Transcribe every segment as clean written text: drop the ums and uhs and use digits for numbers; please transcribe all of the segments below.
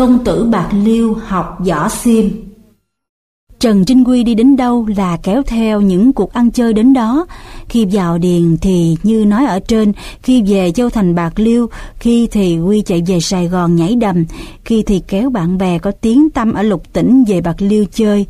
Công tử Bạc Liêu học võ xiêm. Trần Trinh Quy đi đến đâu là kéo theo những cuộc ăn chơi đến đó. Khi vào điền thì như nói ở trên, khi về Châu Thành Bạc Liêu, khi thì Quy chạy về Sài Gòn nhảy đầm, khi thì kéo bạn bè có tiếng tăm ở Lục Tỉnh về Bạc Liêu chơi.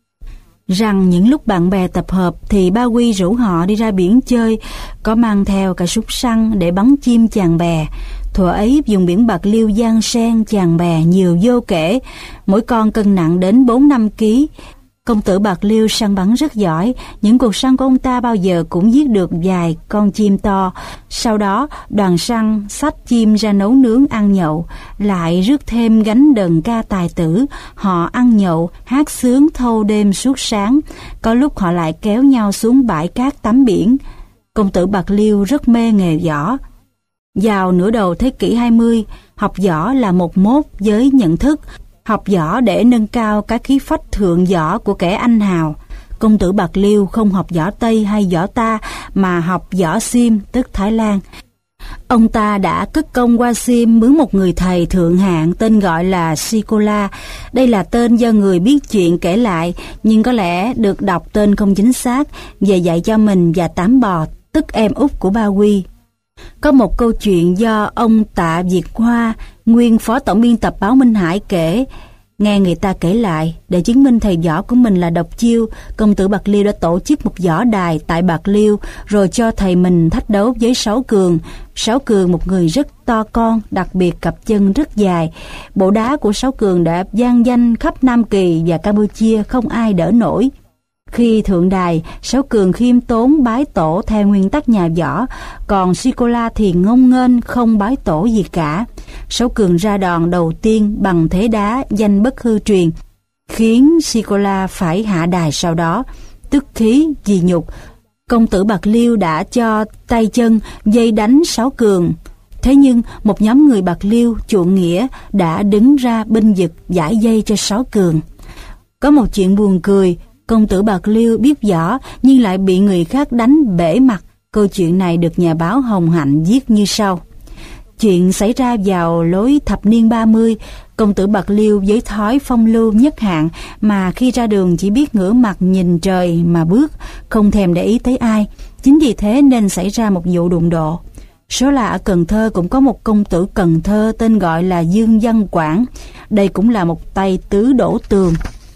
Rằng những lúc bạn bè tập hợp thì ba Quy rủ họ đi ra biển chơi, có mang theo cả súng săn để bắn chim chàng bè. Thuở ấy vùng biển Bạc Liêu giang sen chàng bè nhiều vô kể, mỗi con cân nặng đến 4-5 kg. Công tử Bạc Liêu săn bắn rất giỏi, những cuộc săn của ông ta bao giờ cũng giết được vài con chim to. Sau đó đoàn săn xách chim ra nấu nướng ăn nhậu, lại rước thêm gánh đờn ca tài tử. Họ ăn nhậu, hát sướng thâu đêm suốt sáng, có lúc họ lại kéo nhau xuống bãi cát tắm biển. Công tử Bạc Liêu rất mê nghề võ. Vào nửa đầu thế kỷ 20, học võ là một mốt với nhận thức, học võ để nâng cao cái khí phách thượng võ của kẻ anh hào. Công tử Bạc Liêu không học võ Tây hay võ ta mà học võ xiêm, tức Thái Lan. Ông ta đã cất công qua xiêm mướn một người thầy thượng hạng tên gọi là Sikola. Đây là tên do người biết chuyện kể lại, nhưng có lẽ được đọc tên không chính xác, về dạy cho mình và Tám Bò, tức em út của Ba Quy. Có một câu chuyện do ông Tạ Việt Hoa, nguyên phó tổng biên tập báo Minh Hải kể. Nghe người ta kể lại, để chứng minh thầy võ của mình là độc chiêu, công tử Bạc Liêu đã tổ chức một võ đài tại Bạc Liêu, rồi cho thầy mình thách đấu với Sáu Cường. Sáu Cường một người rất to con, đặc biệt cặp chân rất dài. Bộ đá của Sáu Cường đã vang danh khắp Nam Kỳ và Campuchia, không ai đỡ nổi. Khi thượng đài, Sáu Cường khiêm tốn bái tổ theo nguyên tắc nhà võ, còn Sikola thì ngông nghênh không bái tổ gì cả. Sáu Cường ra đòn đầu tiên bằng thế đá danh bất hư truyền, khiến Sikola phải hạ đài sau đó. Tức khí vì nhục, công tử Bạc Liêu đã cho tay chân dây đánh Sáu Cường. Thế nhưng một nhóm người Bạc Liêu chuộng nghĩa đã đứng ra bênh vực giải dây cho Sáu Cường. Có một chuyện buồn cười, công tử Bạc Liêu biết võ nhưng lại bị người khác đánh bể mặt. Câu chuyện này được nhà báo Hồng Hạnh viết như sau. Chuyện xảy ra vào lối thập niên 30, công tử Bạc Liêu với thói phong lưu nhất hạng mà khi ra đường chỉ biết ngửa mặt nhìn trời mà bước, không thèm để ý tới ai. Chính vì thế nên xảy ra một vụ đụng độ. Số là ở Cần Thơ cũng có một công tử Cần Thơ tên gọi là Dương Văn Quảng. Đây cũng là một tay tứ đổ tường.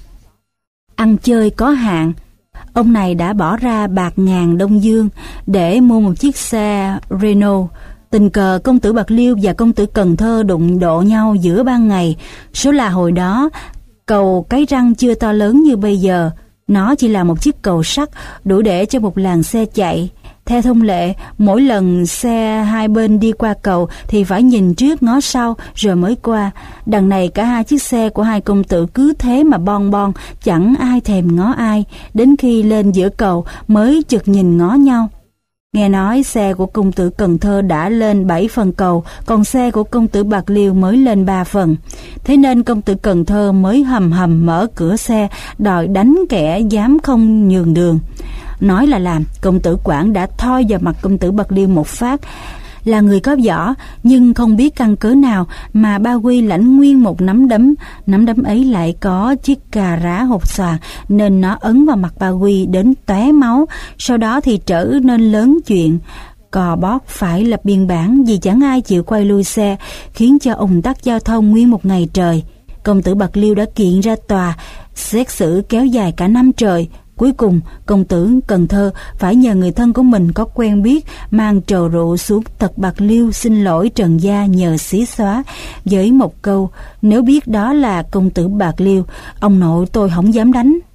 Ăn chơi có hạn, ông này đã bỏ ra bạc ngàn Đông Dương để mua một chiếc xe Renault. Tình cờ công tử Bạc Liêu và công tử Cần Thơ đụng độ nhau giữa ban ngày. Số là hồi đó cầu Cái Răng chưa to lớn như bây giờ, nó chỉ là một chiếc cầu sắt đủ để cho một làn xe chạy. Theo thông lệ, mỗi lần xe hai bên đi qua cầu thì phải nhìn trước ngó sau rồi mới qua. Đằng này cả hai chiếc xe của hai công tử cứ thế mà bon bon, chẳng ai thèm ngó ai, đến khi lên giữa cầu mới chực nhìn ngó nhau. Nghe nói xe của công tử Cần Thơ đã lên 7 phần cầu, còn xe của công tử Bạc Liêu mới lên 3 phần. Thế nên công tử Cần Thơ mới hầm hầm mở cửa xe, đòi đánh kẻ dám không nhường đường. Nói là làm, công tử Quảng đã thoi vào mặt công tử Bạc Liêu một phát. Là người có võ, nhưng không biết căn cớ nào mà Ba Quy lãnh nguyên một nắm đấm. Nắm đấm ấy lại có chiếc cà rá hột xoàn, nên nó ấn vào mặt Ba Quy đến tóe máu. Sau đó thì trở nên lớn chuyện. Cò bót phải lập biên bản vì chẳng ai chịu quay lui xe, khiến cho ùn tắc giao thông nguyên một ngày trời. Công tử Bạc Liêu đã kiện ra tòa, xét xử kéo dài cả năm trời. Cuối cùng, công tử Cần Thơ phải nhờ người thân của mình có quen biết mang trầu rượu xuống tật Bạc Liêu xin lỗi trần gia nhờ xí xóa, với một câu: nếu biết đó là công tử Bạc Liêu, ông nội tôi không dám đánh.